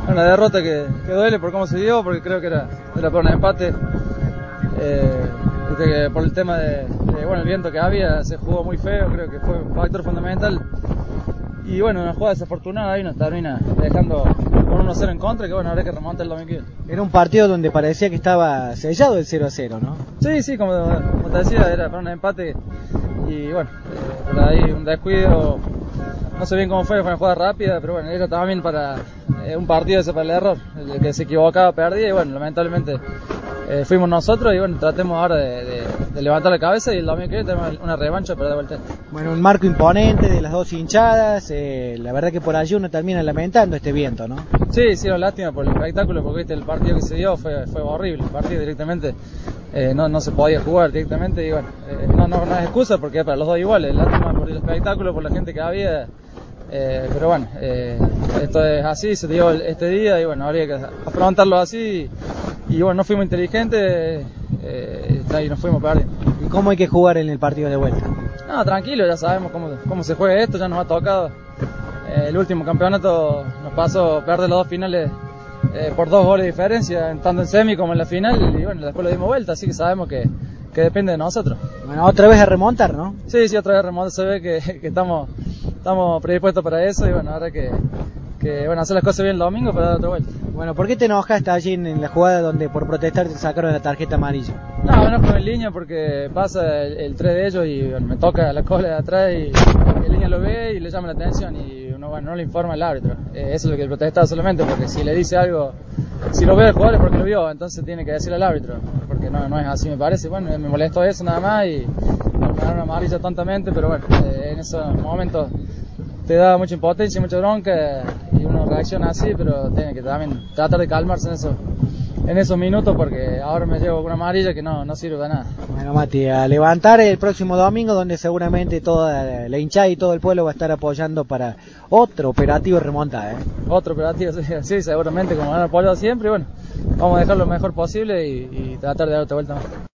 Una derrota que duele por cómo se dio, porque creo que era por un empate. Por el tema de el viento que había, se jugó muy feo, creo que fue un factor fundamental. Y bueno, una jugada desafortunada ahí nos termina dejando con 1-0 en contra, que bueno, habrá que remontar el domingo. Era un partido donde parecía que estaba sellado el 0-0, ¿no? Sí, como te decía, era para un empate y bueno, por ahí un descuido, no sé bien cómo fue una jugada rápida, pero bueno, era también para un partido ese para el error, el que se equivocaba perdía y bueno, lamentablemente fuimos nosotros y bueno, tratemos ahora de levantar la cabeza y el domingo que viene tenemos una revancha para dar vuelta. Bueno, un marco imponente de las dos hinchadas, la verdad que por allí uno termina lamentando este viento, ¿no? Sí, una lástima por el espectáculo, porque viste, el partido que se dio fue horrible, el partido directamente no se podía jugar directamente y bueno, no es excusa porque es para los dos iguales, lástima por el espectáculo, por la gente que había. Pero bueno, esto es así, se dio este día y bueno, habría que afrontarlo así y bueno, no fuimos inteligentes y nos fuimos perdiendo. ¿Y cómo hay que jugar en el partido de vuelta? No, tranquilo, ya sabemos cómo se juega esto, ya nos ha tocado. El último campeonato nos pasó perder los dos finales por 2 goles de diferencia, tanto en semi como en la final y bueno, después lo dimos vuelta, así que sabemos que depende de nosotros. Bueno, otra vez a remontar, ¿no? Sí, otra vez a remontar, se ve que estamos predispuestos para eso y bueno, ahora que hacer las cosas bien el domingo para dar otra vuelta. Bueno, ¿por qué te enojaste allí en la jugada donde por protestar te sacaron la tarjeta amarilla? No fue en línea porque pasa el 3 de ellos y bueno, me toca la cola de atrás y el línea lo ve y le llama la atención y uno no le informa al árbitro. Eso es lo que protestaba solamente, porque si le dice algo, si lo ve el jugador es porque lo vio, entonces tiene que decirle al árbitro, porque no es así me parece. Bueno, me molestó eso nada más y me ganaron una amarilla tontamente, pero bueno, en esos momentos te da mucha impotencia, mucha bronca y uno reacciona así, pero tiene que también tratar de calmarse en esos minutos porque ahora me llevo una amarilla que no sirve de nada. Bueno, Mati, a levantar el próximo domingo donde seguramente toda la hinchada y todo el pueblo va a estar apoyando para otro operativo remontada, ¿eh? Otro operativo, sí, seguramente como han apoyado siempre y bueno, vamos a dejar lo mejor posible y tratar de dar otra vuelta más.